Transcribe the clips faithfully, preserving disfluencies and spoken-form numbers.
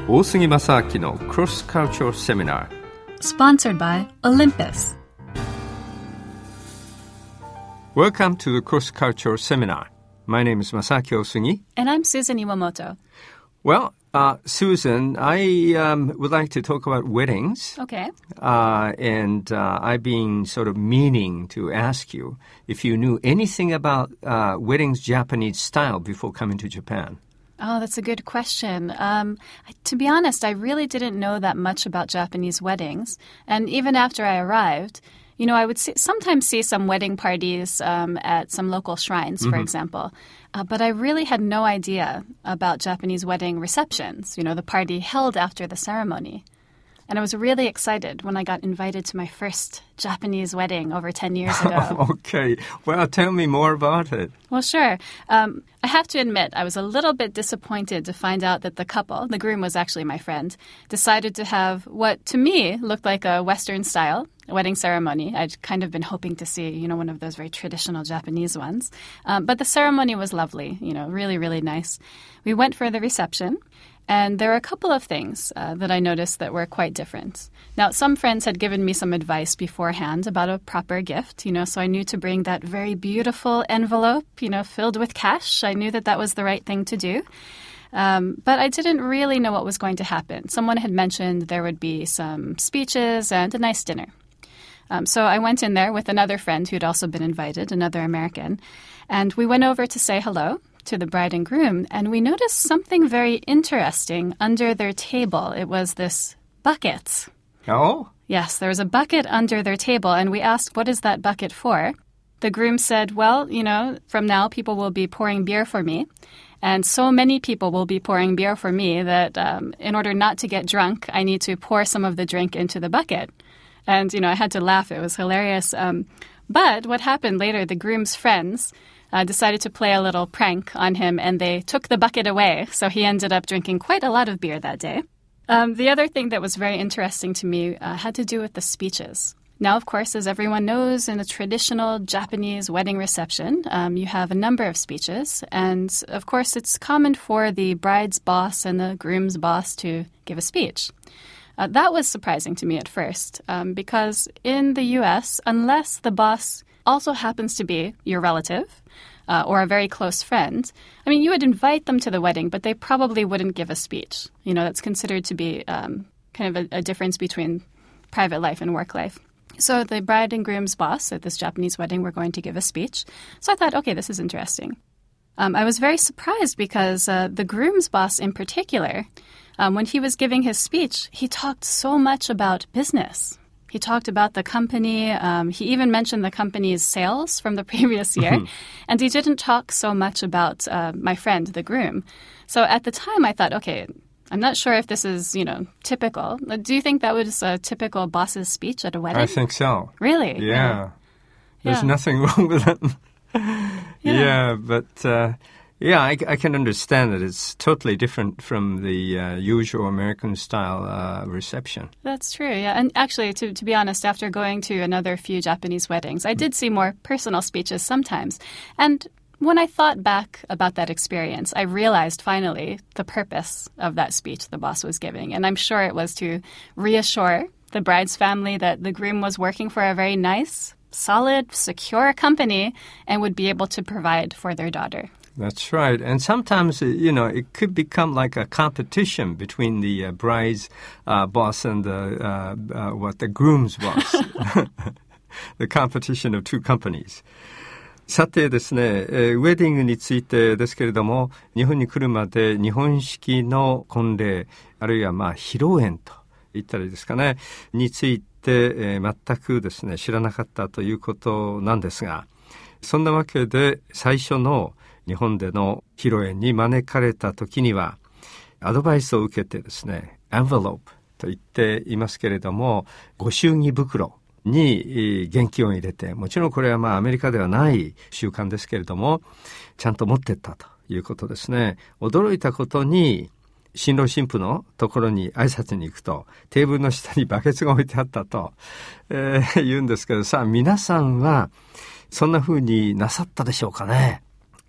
大杉正明の Cross Cultural Seminar Sponsored by Olympus. Welcome to the Cross Cultural Seminar. My name is Masaaki Osugi. And I'm Susan Iwamoto. Well, uh, Susan, I um, would like to talk about weddings. Okay. Uh, and uh, I've been sort of meaning to ask you if you knew anything about uh, weddings Japanese style before coming to Japan. Oh, that's a good question. Um, to be honest, I really didn't know that much about Japanese weddings. And even after I arrived, you know, I would see, sometimes see some wedding parties um, at some local shrines, for mm-hmm. example. Uh, but I really had no idea about Japanese wedding receptions, you know, the party held after the ceremony. And I was really excited when I got invited to my first Japanese wedding over ten years ago. Okay. Well, tell me more about it. Well, sure. Um, I have to admit, I was a little bit disappointed to find out that the couple, the groom was actually my friend, decided to have what to me looked like a Western-style wedding ceremony. I'd kind of been hoping to see, you know, one of those very traditional Japanese ones. Um, but the ceremony was lovely, you know, really, really nice. We went for the reception. And there were a couple of things uh, that I noticed that were quite different. Now, some friends had given me some advice beforehand about a proper gift, you know, so I knew to bring that very beautiful envelope, you know, filled with cash. I knew that that was the right thing to do. Um, but I didn't really know what was going to happen. Someone had mentioned there would be some speeches and a nice dinner. Um, so I went in there with another friend who had also been invited, another American, and we went over to say hello to the bride and groom, and we noticed something very interesting under their table. It was this bucket. Oh? Yes, there was a bucket under their table, and we asked, what is that bucket for? The groom said, well, you know, from now people will be pouring beer for me, and so many people will be pouring beer for me that um, in order not to get drunk, I need to pour some of the drink into the bucket. And, you know, I had to laugh. It was hilarious. Um, but what happened later, the groom's friends Uh, decided to play a little prank on him, and they took the bucket away. So he ended up drinking quite a lot of beer that day. Um, the other thing that was very interesting to me uh, had to do with the speeches. Now, of course, as everyone knows, in a traditional Japanese wedding reception, um, you have a number of speeches. And, of course, it's common for the bride's boss and the groom's boss to give a speech. Uh, that was surprising to me at first, um, because in the U S, unless the boss also happens to be your relative uh, or a very close friend, I mean, you would invite them to the wedding, but they probably wouldn't give a speech. You know, that's considered to be um, kind of a, a difference between private life and work life. So the bride and groom's boss at this Japanese wedding were going to give a speech. So I thought, okay, this is interesting. Um, I was very surprised because uh, the groom's boss in particular, um, when he was giving his speech, he talked so much about business. He talked about the company. Um, he even mentioned the company's sales from the previous year. Mm-hmm. And he didn't talk so much about uh, my friend, the groom. So at the time, I thought, okay, I'm not sure if this is, you know, typical. Do you think that was a typical boss's speech at a wedding? I think so. Really? Yeah. yeah. There's yeah. nothing wrong with that. yeah. yeah, but... Uh, Yeah, I, I can understand that it's totally different from the uh, usual American-style uh, reception. That's true, yeah. And actually, to, to be honest, after going to another few Japanese weddings, I did see more personal speeches sometimes. And when I thought back about that experience, I realized finally the purpose of that speech the boss was giving. And I'm sure it was to reassure the bride's family that the groom was working for a very nice, solid, secure company and would be able to provide for their daughter. That's right. And sometimes, you know, it could become like a competition between the uh, bride's uh, boss and the, uh, uh, what, the groom's boss. The competition of two companies. さてですね、えー、ウェディングについてですけれども、日本に来るまで日本式の婚礼、あるいはまあ披露宴と言ったらいいですかね、について、えー、全くですね、知らなかったということなんですが、そんなわけで最初の日本での披露宴に招かれた時にはアドバイスを受けてですね、エンベロープと言っていますけれども、ご祝儀袋に現金を入れて、もちろんこれはまあアメリカではない習慣ですけれども、ちゃんと持ってったということですね。驚いたことに、新郎新婦のところに挨拶に行くと、テーブルの下にバケツが置いてあったと、えー、言うんですけど、さあ皆さんはそんな風になさったでしょうかね。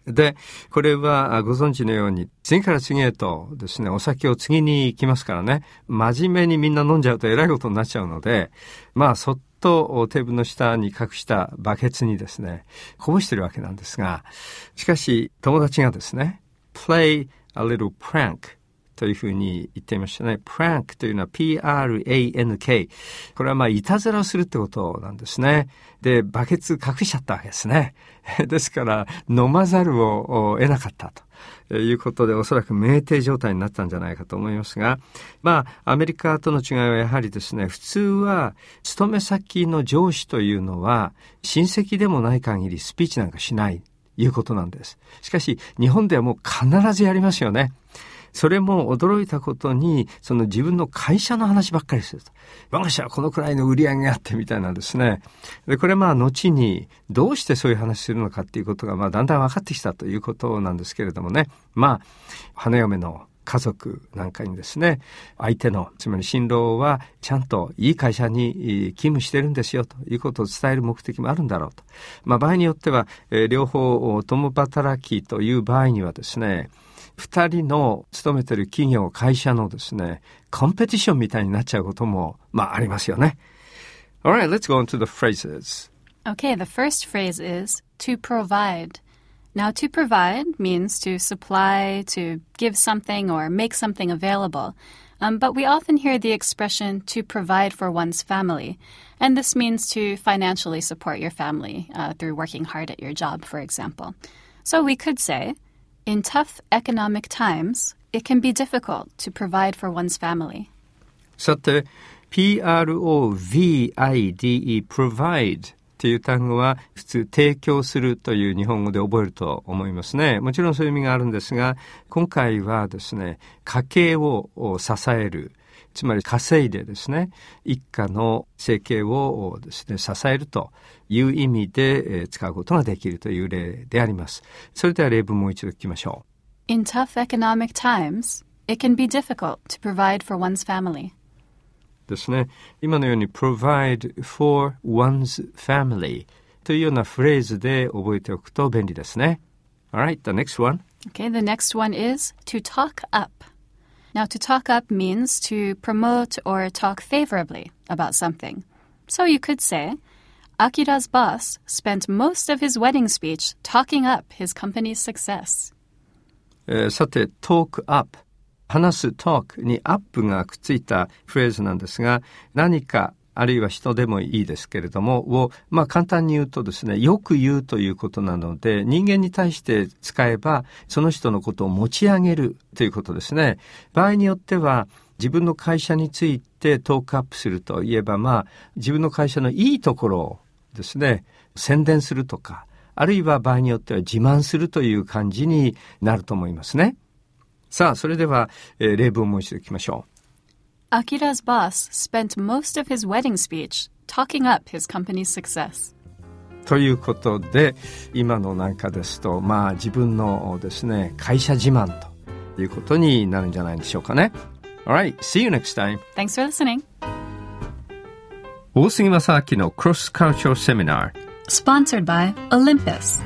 で、これはご存知のように次から次へとですね、お酒を次に行きますからね、真面目にみんな飲んじゃうとえらいことになっちゃうので、まあそっとテーブルの下に隠したバケツにですね、こぼしてるわけなんですが、しかし友達がですね、play a little prankというふうに言っていましたね。prank というのは ピーアールエーエヌケー。これはまあいたずらをするってことなんですね。で、バケツ隠しちゃったわけですね。ですから飲まざるを得なかったということで、おそらく酩酊状態になったんじゃないかと思いますが、まあアメリカとの違いはやはりですね、普通は勤め先の上司というのは親戚でもない限りスピーチなんかしないいうことなんです。しかし日本ではもう必ずやりますよね。それも驚いたことに、その自分の会社の話ばっかりすると。我が社はこのくらいの売り上げがあってみたいなんですね。で、これまあ後にどうしてそういう話するのかっていうことがまあだんだん分かってきたということなんですけれどもね。まあ、花嫁の家族なんかにですね、相手の、つまり新郎はちゃんといい会社に勤務してるんですよということを伝える目的もあるんだろうと。まあ場合によっては、えー、両方共働きという場合にはですね、二人の勤めている企業、会社のですね、コンペティションみたいになっちゃうことも、まあありますよね。Alright, let's go on to the phrases. Okay, the first phrase is to provide. Now, to provide means to supply, to give something or make something available. Um, but we often hear the expression to provide for one's family. And this means to financially support your family uh, through working hard at your job, for example. So we could say, in tough economic times, it can be difficult to provide for one's family. さて、ピーアールオーブイアイディー、provide という単語は普通提供するという日本語で覚えると思いますね。もちろんそういう意味があるんですが、今回はですね、家計を支える、つまり稼いでですね、一家の生計をですね、支えるという意味で使うことができるという例であります。それでは例文もう一度聞きましょう。In tough economic times, it can be difficult to provide for one's family. ですね。今のように provide for one's family というようなフレーズで覚えておくと便利ですね。Alright, the next one. Okay, the next one is to talk up.Now, to talk up means to promote or talk favorably about something. So you could say, Akira's boss spent most of his wedding speech talking up his company's success. えー、さて、talk up。話す talk にアップがくっついたフレーズなんですが、何かあるいは人でもいいですけれども、を、まあ簡単に言うとですね、よく言うということなので、人間に対して使えば、その人のことを持ち上げるということですね。場合によっては、自分の会社についてトークアップするといえば、まあ、自分の会社のいいところをですね、宣伝するとか、あるいは場合によっては自慢するという感じになると思いますね。さあ、それでは、えー、例文をもう一度聞きましょう。 Akira's boss spent most of his wedding speech talking up his company's success. ということで、今のなんかですと、まあ自分のですね、会社自慢ということになるんじゃないでしょうかね。Alright, see you next time. Thanks for listening. 大杉正明の Cross Cultural Seminar. Sponsored by Olympus.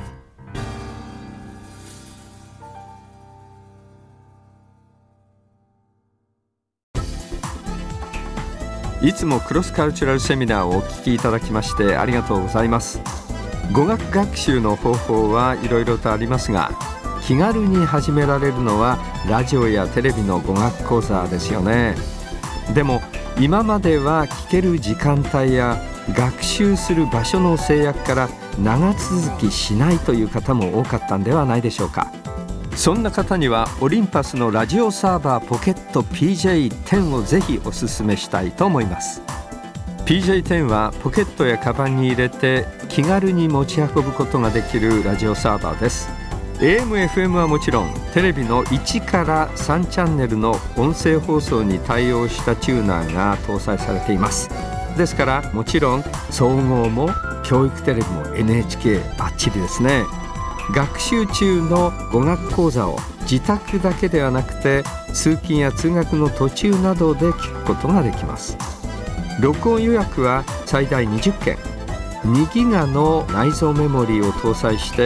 いつもクロスカルチュラルセミナーをお聞きいただきましてありがとうございます。語学学習の方法はいろいろとありますが、気軽に始められるのはラジオやテレビの語学講座ですよね。でも今までは聞ける時間帯や学習する場所の制約から長続きしないという方も多かったんではないでしょうか。そんな方にはオリンパスのラジオサーバーポケット ピージェーテン をぜひおすすめしたいと思います。 ピージェーテン はポケットやカバンに入れて気軽に持ち運ぶことができるラジオサーバーです。 エーエム、エフエム はもちろんテレビのいちからさんチャンネルの音声放送に対応したチューナーが搭載されています。ですからもちろん総合も教育テレビも エヌエイチケー バッチリですね。学習中の語学講座を自宅だけではなくて通勤や通学の途中などで聞くことができます。録音予約は最大にじゅっけん、にギガの内蔵メモリーを搭載して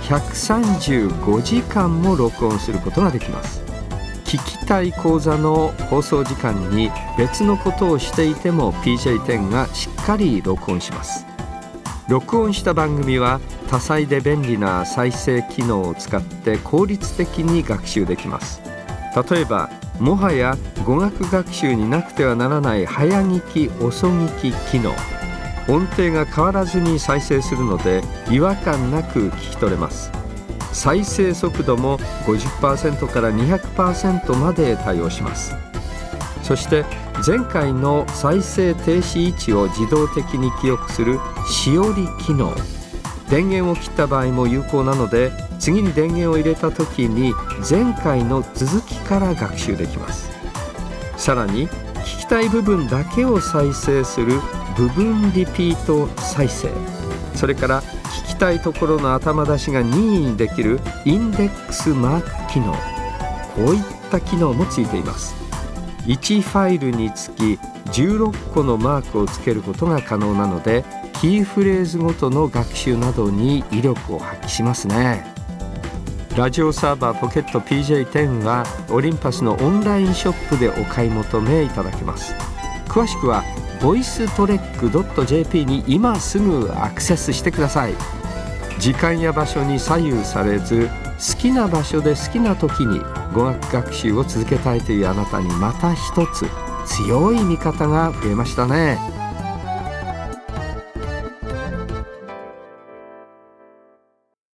ひゃくさんじゅうごじかんも録音することができます。聞きたい講座の放送時間に別のことをしていても ピージェーテン がしっかり録音します。録音した番組は多彩で便利な再生機能を使って効率的に学習できます。例えばもはや語学学習になくてはならない早聞き遅聞き機能、音程が変わらずに再生するので違和感なく聞き取れます。再生速度も ごじゅっパーセント から にひゃくパーセント まで対応します。そして前回の再生停止位置を自動的に記憶するしおり機能、電源を切った場合も有効なので次に電源を入れた時に前回の続きから学習できます。さらに聞きたい部分だけを再生する部分リピート再生、それから聞きたいところの頭出しが任意にできるインデックスマーク機能、こういった機能もついています。いちファイルにつきじゅうろっこのマークをつけることが可能なのでキーフレーズごとの学習などに威力を発揮しますね。ラジオサーバーポケット ピージェーテン はオリンパスのオンラインショップでお買い求めいただけます。詳しくは ボイストレックドットジェーピー に今すぐアクセスしてください。時間や場所に左右されず好きな場所で好きな時に語学学習を続けたいというあなたにまた一つ強い味方が増えましたね。